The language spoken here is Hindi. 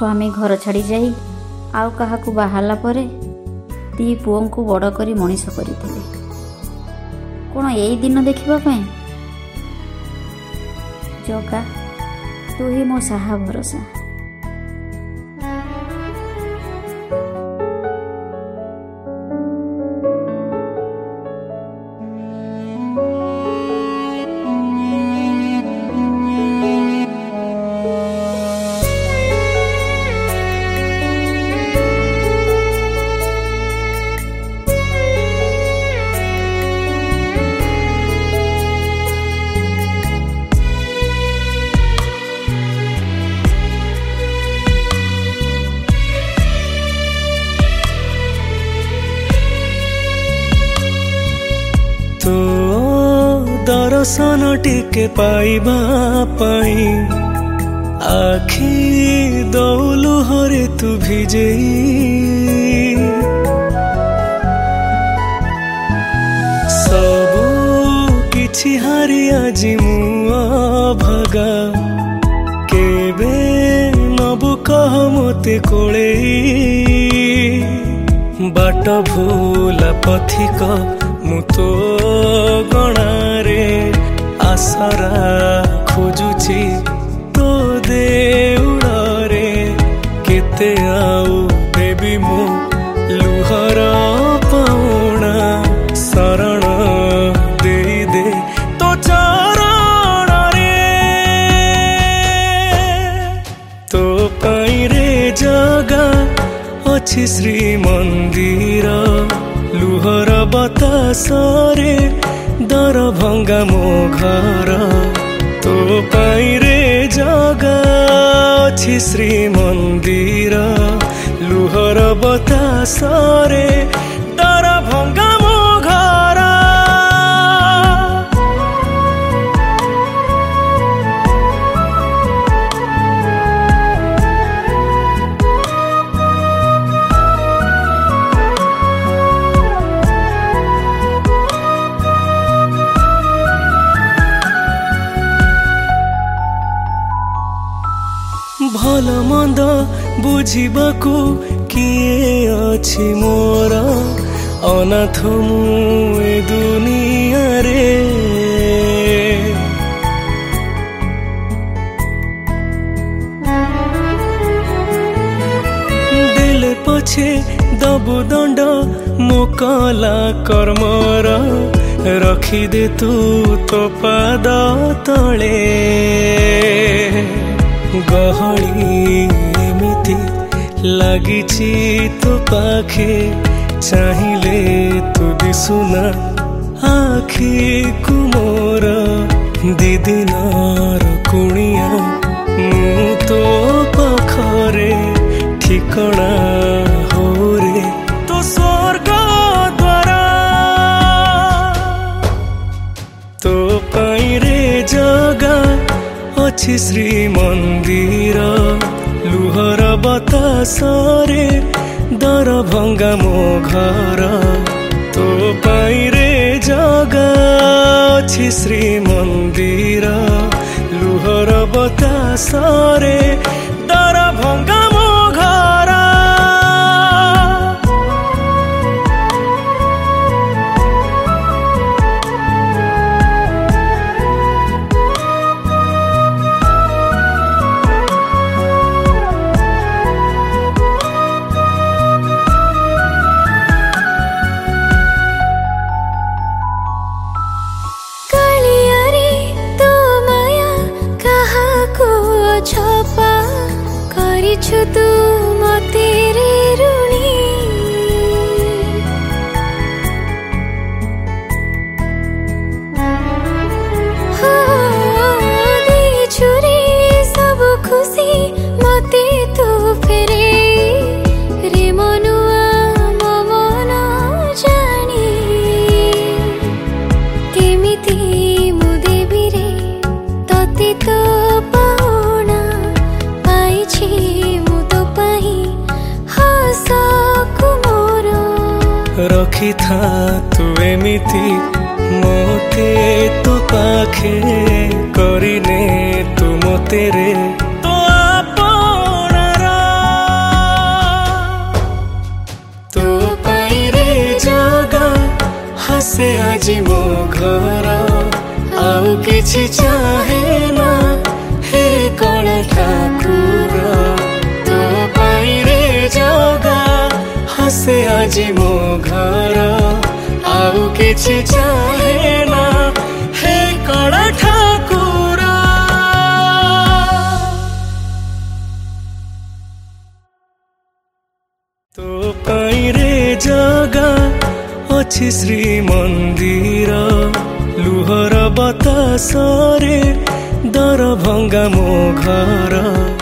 स्वामी घर छाड़ी जाई आउ काहाकू बाहारला परे दी पुओं को बड़ करी मनीष करथिले कोन एई दिन देखिबा पई। जगा तू ही मो साहा भरोसा। तो दर्शन टिके पाइबा पाई आखि दौलु हरे तू भिजेई सबु किछि हारी आजि मु अभागा केबे नबु कह मते कोळेई बाट भूला पथिक मु तो गणारे आसरा खोजुची तो देउड़े केते आउ बेबी मु लुहर पाउणा शरण दे दे तो चरण रे तो पाई रे जगा अछि श्री मंदिर लुहर बतासरे दर भंगा मो घर तो पाई रे जगा अछि श्री मंदिर लुहर बतासरे दर भंगा मो घर। भल मंद बुझिबाकू किए अछि मोर अनाथ मु ए दुनिया रे देले पछे दबु दंड मो कला कर्मर रखी दे तू तो पाद तले गहली एमिति लागिछि तो पाखे चाहिले तू दिसुना आखि कुमोर दिदिनर कुणिया मु तो पाखरे ठिकणा हो रे तो स्वर्ग द्वारा तो पाई रे जगा अछि श्री मंदिर लुहर बतासरे दर भंगा मो घर तो पाई रे जगा अछि श्री मंदिर लुहर बतासरे दर भंगा मो घर। तू मते रे ऋणी हो दे छुरी सब खुशी मते तू फेरे रे मनुआ ममन जानी केमिति मु देवी रे तते तो पाउना पाइछि रखी था तू एमिति मोते तो पाखे करिने तू मोते रे तो आपनार हसे आजी मो घर आउ किछि चाहे ना हे कण ठाकुर तो पाई रे जगा हसे आजी मो घर आउ किछि चाहे ना हे कण ठाकुर तो पाई रे जगा अछि श्री मंदिर लुहर बतासरे दर भंगा मो घर।